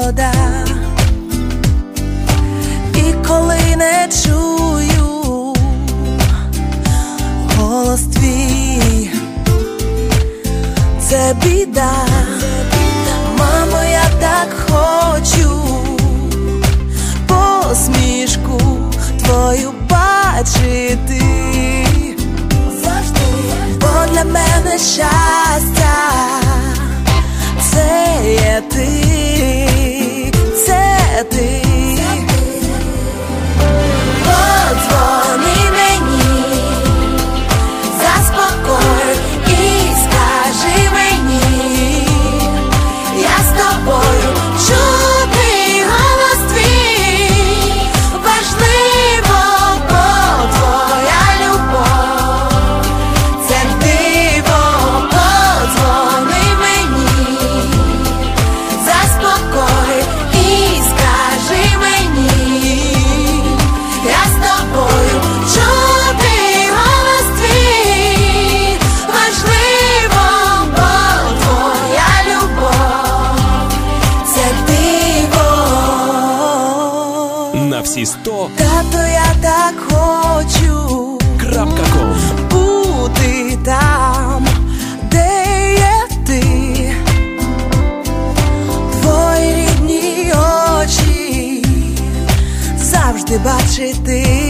вода. І коли не чую голос твій, це біда. Мамо, я так хочу посмішку твою бачити завжди, бо для мене щастя це є ти, це ти. Подзвони мені, заспокой і скажи мені, я з тобою, чути голос твій важливо, бо твоя любов це диво. Подзвони мені, заспокой і скажи мені, я з тобою, чути голос твій важливо, бо твоя любов це диво. На всі 100. Тато, я так хочу .com. бути там, де є ти. Твої рідні очі завжди бачити.